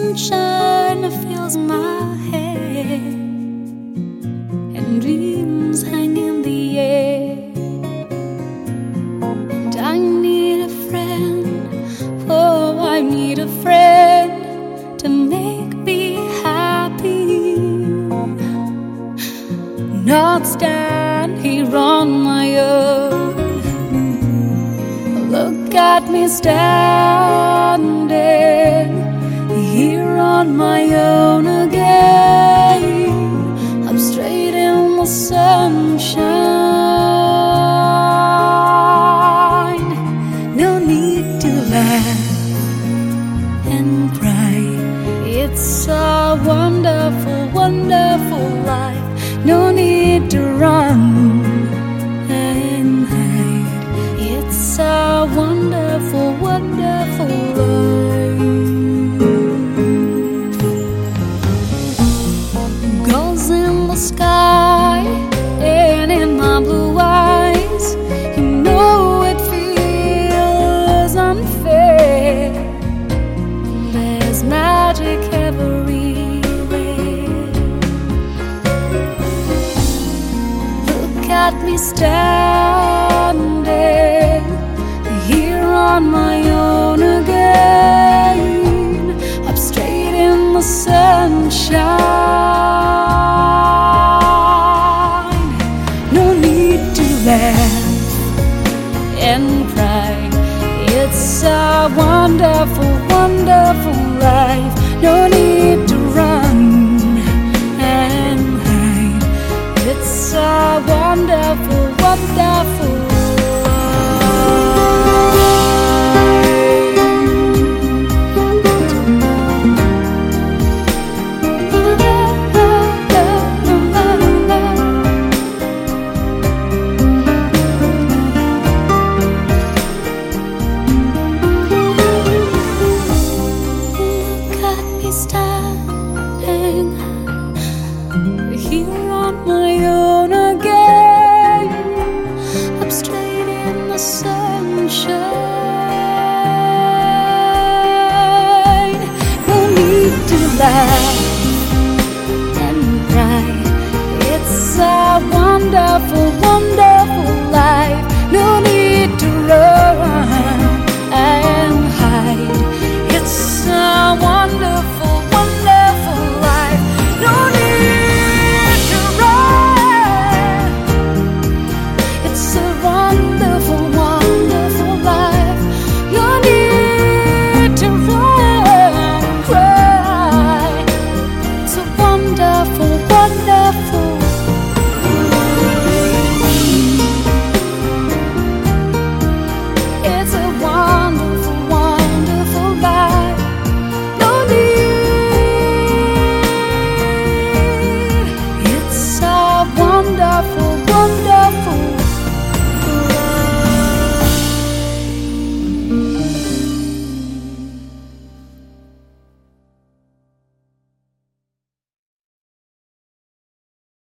sunshine fills my head, and dreams hang in the air. And I need a friend, oh, I need a friend to make me happy, not stand here on my own. Look at me standing here on my own again. I'm straight in the sunshine. No need to laugh and cry. It's a wonderful, wonderful life. No need to run and hide. It's a wonderful, wonderful life. Gulls in the sky and in my blue eyes. You know it feels unfair. There's magic everywhere. Look at me standing here on my own again. I'm straight in the sunshine. No need to laugh and cry. It's a wonderful, wonderful life. No need to run and hide. It's a wonderful, wonderful life. Standing here on my own.